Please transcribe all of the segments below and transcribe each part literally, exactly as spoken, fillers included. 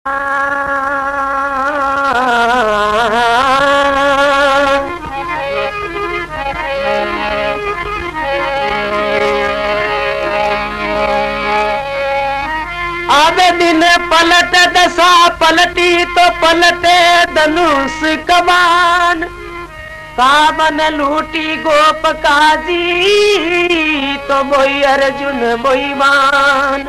दिन पलट दशा पलटी तो पलटे धनुष कमान, कामन लूटी गोप काजी तो मोई अर्जुन मोई मान।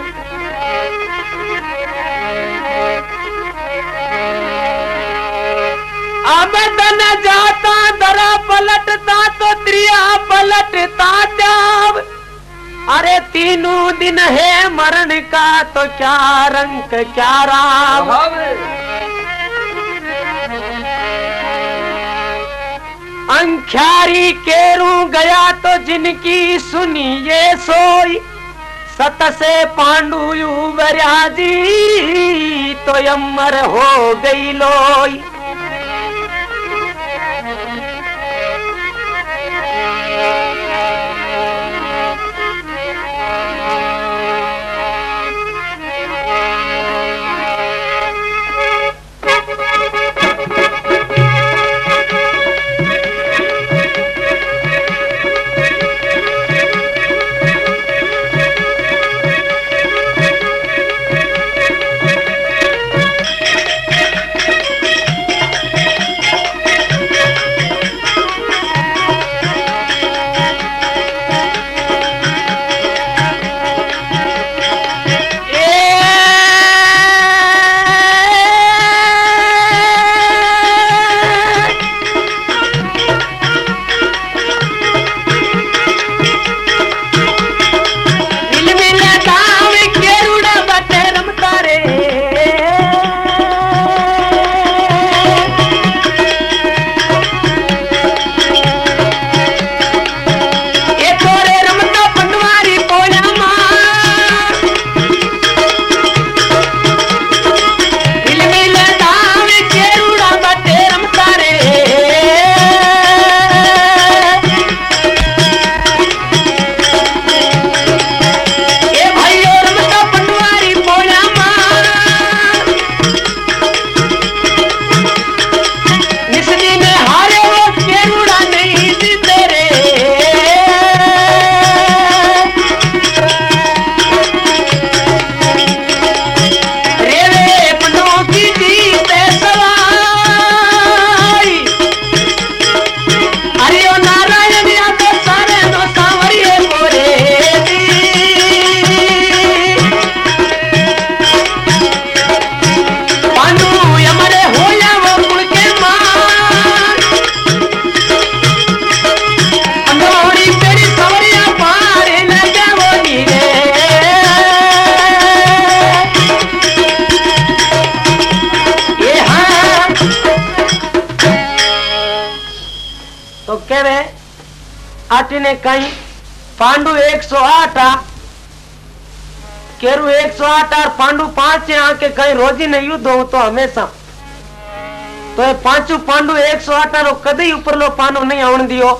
अब धन जाता दरा पलटता तो त्रिया पलटता जाव। अरे तीनों दिन है मरण का तो क्या रंग क्या राम। अंख्यारी केरू गया तो जिनकी सुनी ये सोई, सत से पांडु युवराजी तो अमर हो गई लोई। ने कहीं पांडु एक सौ आठ केरू एक सौ आठ और पांडु पांच आके कहीं रोजी ने युद्ध हो तो हमेशा तो ये पांचू पांडु एक सौ आठ कदी ऊपर लो पांडु नहीं आवन दियो।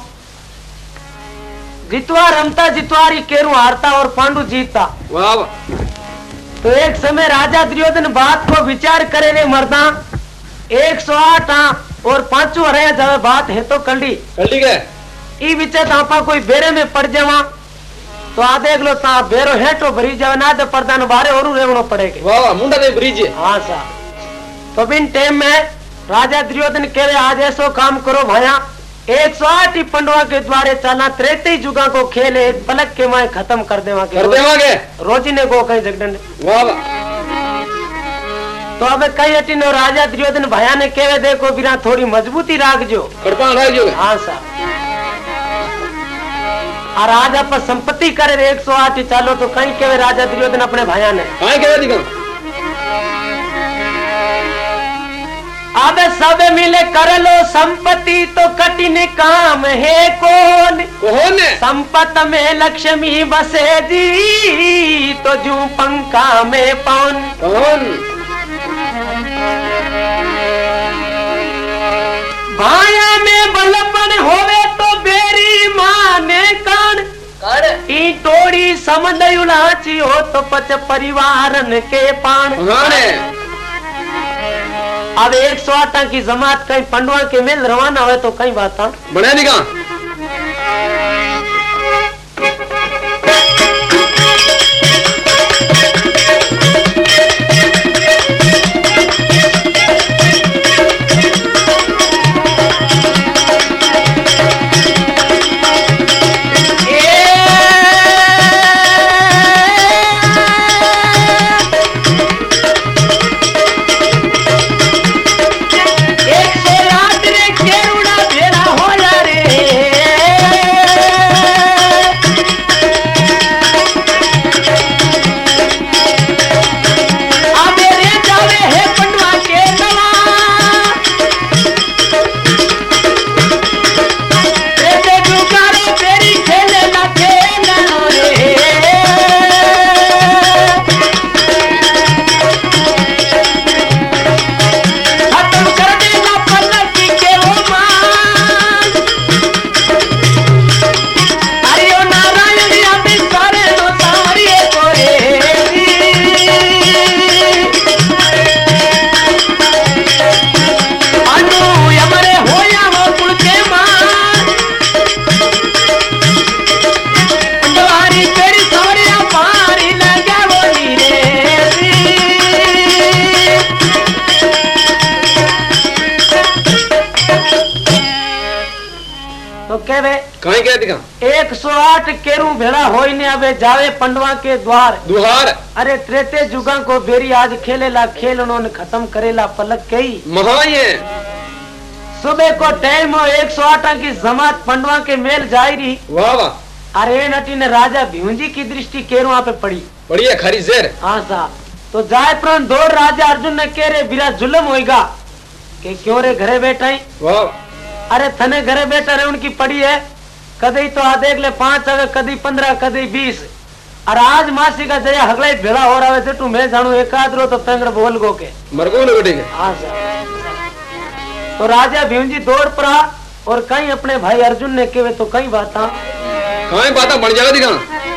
जितवा रमता जितवारी केरू हारता और पांडु जीतता। वाह। तो एक समय राजा दुर्योधन बात को विचार करे रे मर्दा एक सौ आठ और पांचू हराया जावे बात है तो कल्डी कल्डी के ई विचे तापा कोई बेरे में पड़ जावा तो आ देख लो ता बेरो हेटो भरी जावे ना तो प्रधान बारे और रेवनो पड़ेगे। वाह मुंडा दे ब्रिज। हां सा तो बिन टाइम में राजा दुर्योधन कहे आज ऐसो काम करो भाया एक सौ आठ ही पंडवा के द्वारे चलना त्रेते जुगा को खेल एक पलक के माए खत्म कर देवा के कर देवागे रोजी ने को कहीं जगदन। वाह। तो अब कई अटिनो राजा दुर्योधन भाया ने कहे देखो बिना थोड़ी मजबूती राख जो कड़पा राख जो। हां सा और राजा पर संपत्ति करे एक सौ आठ चालो तो कहीं के राजा दुर्योधन अपने भाया ने कहीं के अब सब मिले कर लो संपत्ति तो कठिन काम है कौन कौन संपत में लक्ष्मी बसे जी तो जू पंखा में पौन कौन भाया में बलपन होवे तो बेरी माने कान ई टोड़ी समझ उलाची हो तो पच परिवारन के पान अब एक सौ आठ की जमात कहीं पंडवा के मेल रवाना हुए तो कहीं बात बने निका एक सौ आठ केरू भेड़ा होई ने अबे जावे पंडवा के द्वार दुहार। अरे त्रेते जुगा को बेरी आज खेलेला खेल उन्होंने खत्म करेला पलक कई महाये सुबह को टाइम हो एक सौ आठ की जमात पंडवा के मेल जाई रही। वाह वाह। अरे नटी ने राजा भीमजी की दृष्टि केरू पे पड़ी पड़ी है खरी जेर। हाँ साहब तो जाए प्राण दौड़ राजा अर्जुन ने कह रहे बिरा जुलम होएगा कि क्यों रे घरे बैठा ही। वाह। अरे थने घरे बैठा रहे उनकी पड़ी है कदी तो आ देख ले पांच अगर कदी पंद्रह कदी बीस और आज मासी का जया हगला भेड़ा हो रहा है तू मैं जानू एकाद रो तो तंगड़ बोल गो के मरगो ने हाँ सर। तो राजा भीमजी दौड़ पड़ा और कहीं अपने भाई अर्जुन ने केवे तो कई बाता कई बाता बन जाएगा दिखा।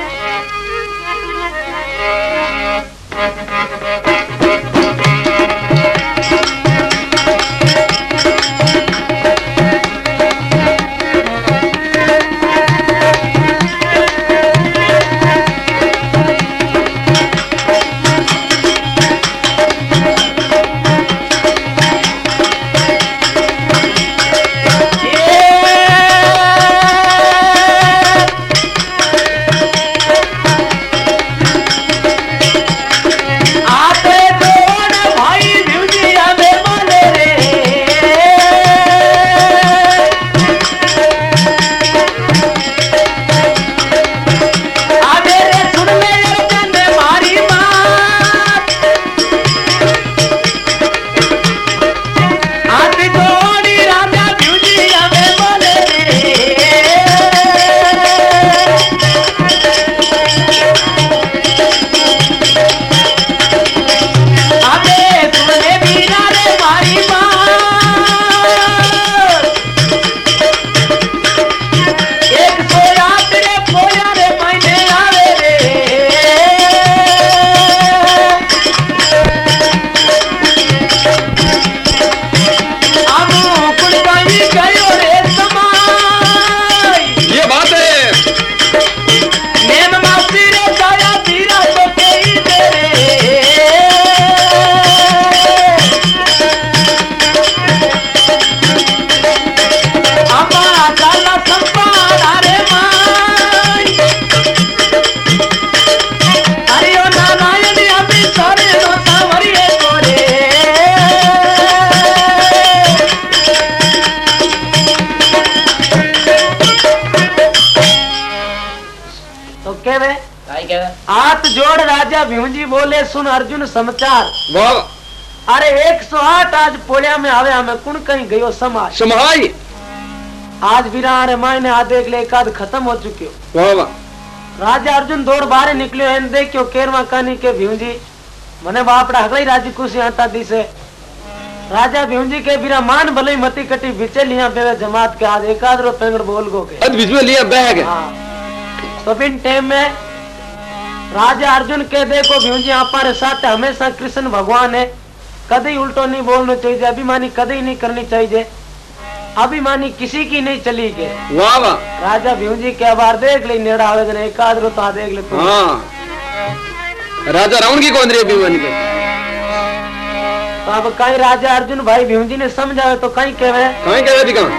हाथ जोड़ राजा भीमजी बोले सुन अर्जुन समाचार। अरे एक सौ आठ आज पोलिया में आवे हमें कुण कहीं गयो समाज समाई आज वीरा रे मायने आ देख ले एकाद खत्म हो चुके हो। राजा अर्जुन दौड़ बाहर निकलियो एन देखियो केरवा कानी के भीमजी मने बापड़ा हगलाई राजी खुशी आता दी से राजा भीमजी के वीरा मान भले मती कटी बिचे लिया बेवे जमात के आज एकाद रो पेंगड़ बोल गो के अद बीच में लिया बैग। हां तो बिन टाइम में राजा अर्जुन के देखो भीमजी हमारे साथ हमेशा कृष्ण भगवान है कभी उल्टो नहीं बोलना चाहिए, अभिमानी कभी नहीं करनी चाहिए, अभिमानी किसी की नहीं चली के। वाह वाह राजा भीम जी के बार देख ले नेड़ा आवेदन एक आध रोता देख ले तो। हाँ राजा रावण की कौन रही अभिमानी पे? तो अब कहीं राजा अर्जुन भाई भीम जी ने समझावे तो कहीं कहवे कहीं कहवे दिखा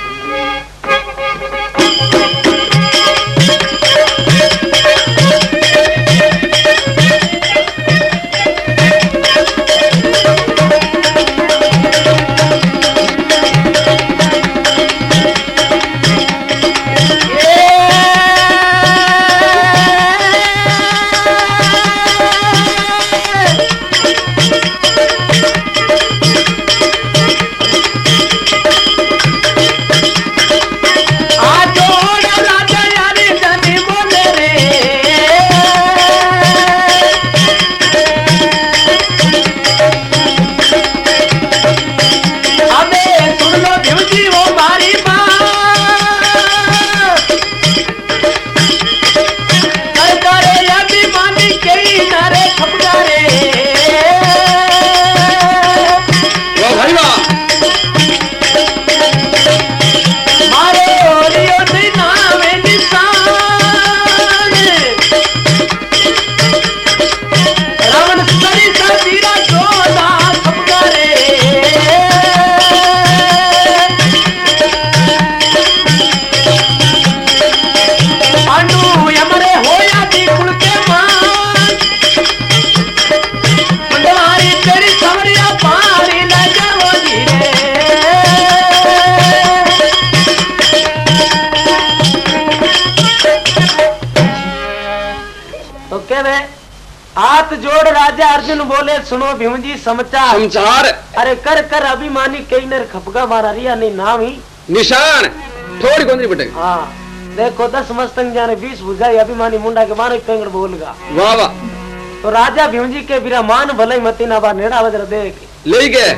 हाथ जोड़ राजा अर्जुन बोले सुनो भीम जी समाचार समाचार अरे कर कर अभिमानी कई नर खपका मारा रिया नहीं नाम ही निशान थोड़ी कौन बटे। हाँ देखो दस मस्तंग जाने बीस बुझाई अभिमानी मुंडा के मारो पेंगड़ बोलगा। वाह वाह तो राजा भीम जी के बिरा मान भले मती ना बार नेड़ा वजर देख ले गए।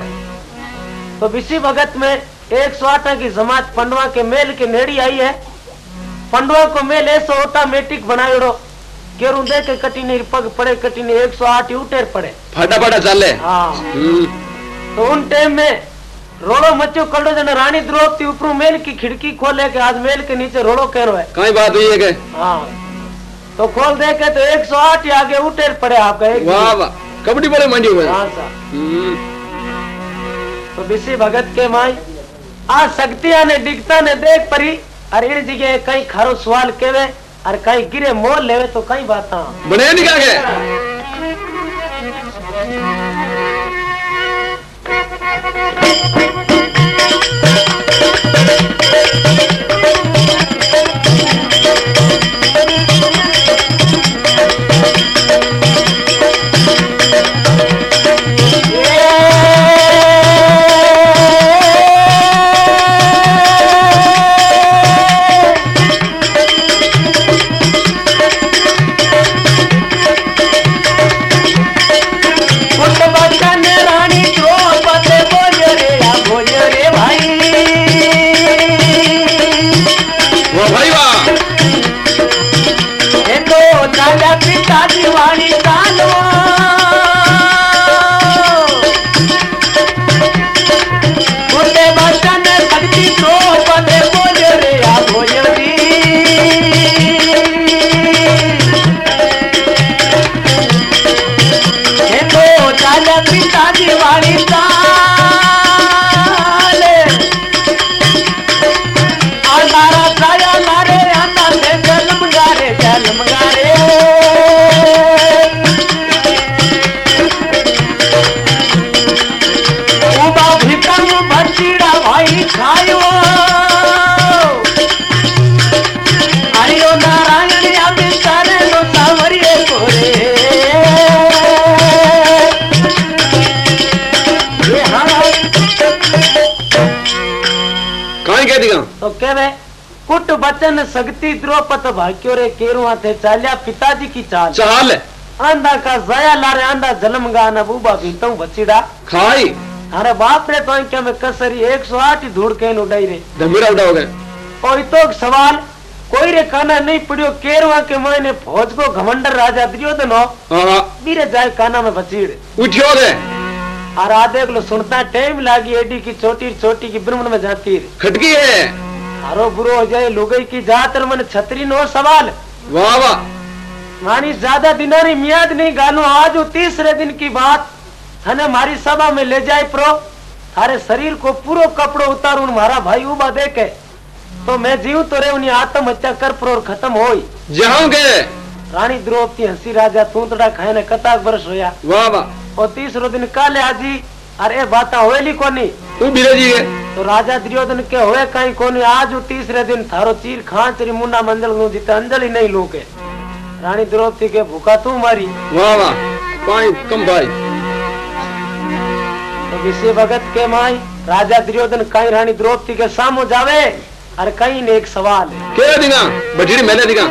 तो बिसी भगत में एक सौ आठ की जमात पंडवा के मेल के नेड़ी आई है। पंडवा को मेल ऐसा ऑटोमेटिक बनायो केरू दे के कटी नहीं पग पड़े कटी नहीं एक सौ आठ उठेर पड़े फटाफटा चले। हाँ तो उन टाइम में रोड़ो मचो कड़ो जन रानी द्रौपदी ऊपर मेल की खिड़की खोले के आज मेल के नीचे रोड़ो कह रहा है कहीं बात हुई है के? हाँ तो खोल दे के तो एक सौ आठ आगे उठेर पड़े आपका एक। वाह वाह कबड्डी बोले मंडी हुए। हाँ सर तो बिसी भगत के माई आज शक्तिया ने डिगता ने देख परी अरे इन जगह कहीं खारो सवाल केवे और कहीं गिरे मोल लेवे तो कहीं बात बने निकाल गए। तो कहवे कुट बचन शक्ति द्रौपद भाग्यो रे केरू हाथे चालिया पिताजी की चाल चाल आंधा का जया लारे आंधा जन्म गाना बूबा भीतों बचीड़ा खाई अरे बाप रे तो क्या में कसरी एक सौ आठ धूड़ के उड़ाई रे धमीरा उड़ा हो गए। और तो सवाल कोई रे काना नहीं पड़ियो केरवा के मायने फौज को घमंडर राजा दुर्योधन हो बीरे जाए काना में बचीड़ उठियो रे और आधे को सुनता टाइम लागी एडी की छोटी छोटी की ब्रह्मण में जाती खटकी है हारो बुरो हो जाए लुगई की जात मन छतरी नो सवाल वाह वाह मानी ज्यादा दिनों री मियाद नहीं गानो आज तीसरे दिन की बात थाने मारी सभा में ले जाए प्रो थारे शरीर को पूरा कपड़ो उतारू मारा भाई उबा देखे तो मैं जीव तो रे उन्हें आत्महत्या कर प्रो खत्म हो जाओगे रानी द्रौपदी हंसी राजा तू तड़ा खाए ने कताक बरस होया वाह वाह और तीसरो दिन काले आजी अरे बाता होएली कोनी तू बिराजी है तो राजा दुर्योधन के होए कहीं कोनी आज तीसरे दिन थारो चीर खान तेरी मुंडा मंजल नु जीते अंजलि नहीं लोगे रानी द्रौपदी के भूखा तू मारी वाह वाह पाई कम भाई तो किसी भगत के माई राजा दुर्योधन कहीं रानी द्रौपदी के सामो जावे और कहीं ने एक सवाल क्या दिगा बजरी मेले दिगा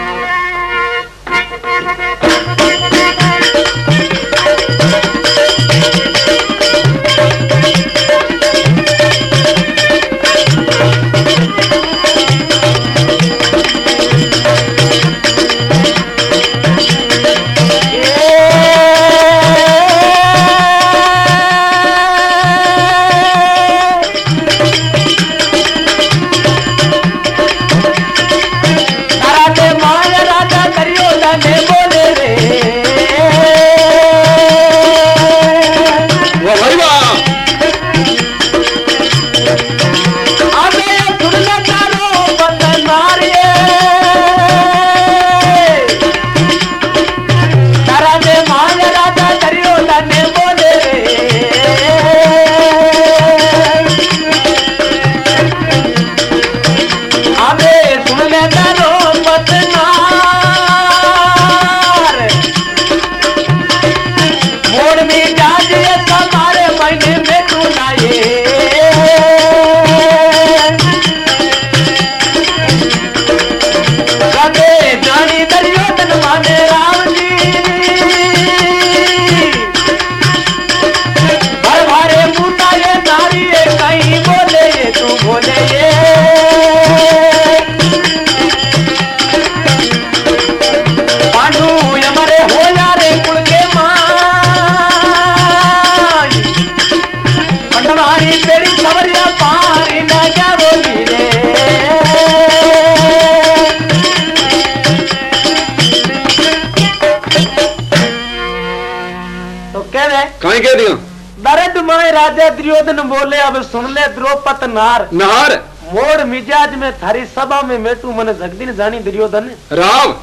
राजा दुर्योधन बोले अब सुन ले द्रौपद नार नार मोड़ मिजाज में थारी सभा में मेटू मन जगदीन जानी दुर्योधन राम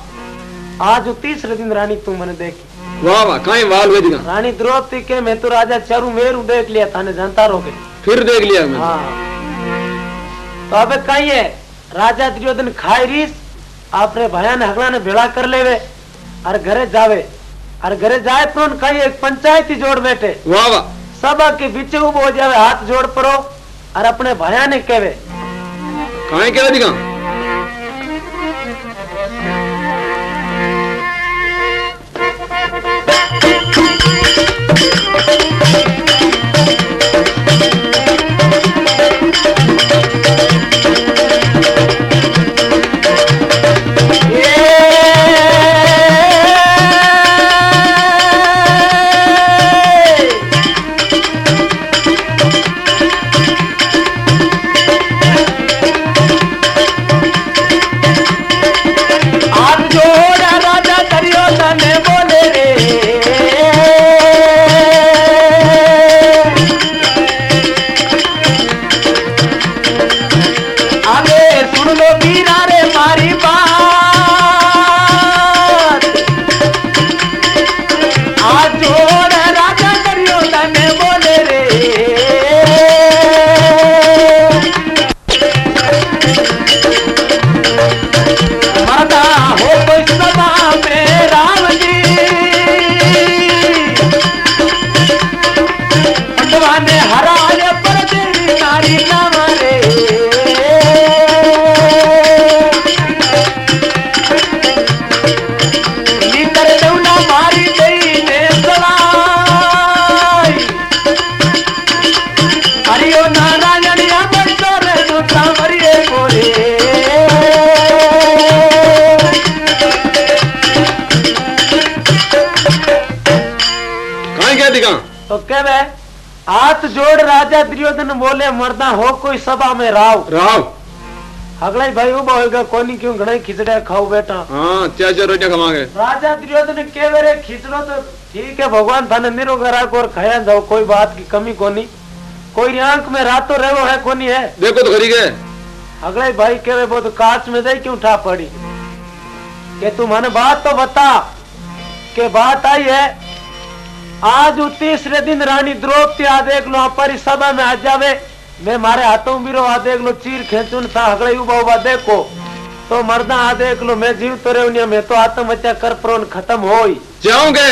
आज तीसरे दिन रानी तू मन देखी वाह वाह कहीं वाल हुए दिगा रानी द्रौपदी के मैं तो राजा चारू मेरू देख लिया थाने जानता रहोगे फिर देख लिया मैं हाँ तो अब कहीं है राजा दुर्योधन खाई रीस आपने भया ने हगला ने भेड़ा कर लेवे और घरे जावे और घरे जाए तो कहीं एक पंचायती जोड़ बैठे वाह वाह सभा के बीच उबो हो जावे हाथ जोड़ परो और अपने भया ने कहवे कहीं क्या दिखा तो क्या हाथ जोड़ राजा दुर्योधन बोले मर्दा हो कोई सभा में राव राव अगला ही भाई उबा होगा कोनी क्यों घणे खिचड़े खाओ बेटा हाँ चार चार रोटियां खवाएंगे राजा दुर्योधन के रे खिचड़ो तो ठीक है भगवान थाने निरोगरा को खाया जाओ कोई बात की कमी कोनी कोई आंख में रातों रेवो है कोनी है देखो तो खरी गए अगला ही भाई के वो तो कांच में दे क्यों ठा पड़ी के तू माने बात तो बता के बात आई है आज तीसरे दिन रानी द्रौपदी आ देख लो हमारी सभा में आ जावे मैं मारे हाथों बिरो आ देख लो चीर खेचुन था अगले उबा उबा देखो तो मर्दा आ देख लो मैं जीव तो रहूं मैं तो आत्महत्या कर प्रोन खत्म हो जाओगे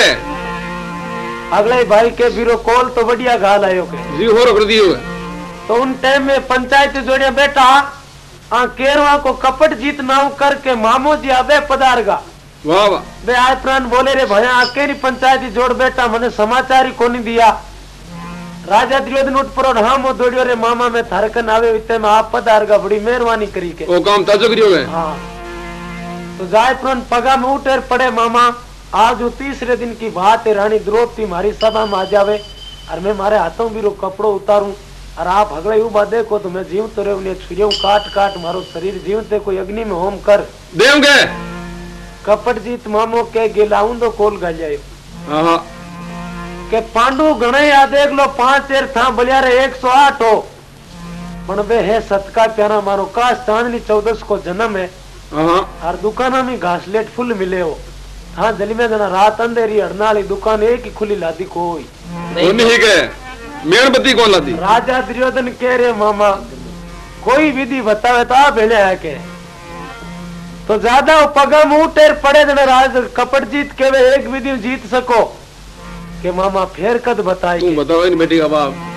अगले भाई के बिरो कोल तो बढ़िया गाल आयो के जीव हो रख दियो तो उन टाइम में पंचायत जोड़िया बेटा आ केरवा को कपट जीत नाव करके मामो जी आबे पदारगा वाह वाह बे आय प्राण बोले रे भैया अकेली पंचायती जोड़ बेटा मने समाचार ही कोनी दिया राजा दुर्योधन उठ पड़ो हाँ मो दौड़ियो रे मामा में थारकन आवे इतने में आप पधारगा बड़ी मेहरबानी करी के वो काम ताजो करियो गए हाँ तो जाय प्राण पगा में उठेर पड़े मामा आज वो तीसरे दिन की बात है रानी द्रौपदी मारी सभा में आ जावे और मैं मारे हाथों भी रो कपड़ो उतारूं और आप अगले युवा देखो तो मैं जीव तो रे छुरियों काट काट मारो शरीर जीवते कोई अग्नि में होम कर देंगे कपट जीत मामो के गिलाऊं तो कोल गा जायो हाँ के पांडु गणे या देख लो पांच एर था बलिया रे एक सौ आठ हो पण बे है सतका प्यारा मारो काश चांदनी चौदस को जन्म है हाँ और दुकाना में घासलेट फुल मिले हो हाँ जली में जना रात अंधेरी अड़नाली दुकान एक ही खुली लादी कोई नहीं गए मेणबत्ती कौन लादी राजा दुर्योधन कह रहे मामा कोई विधि बतावे तो आप भेले है के तो ज्यादा पगा मुंह टेर पड़े जना राज कपट जीत के वे एक विधि जीत सको के मामा फेर कद बताई तू बताओ इन बेटी का बाप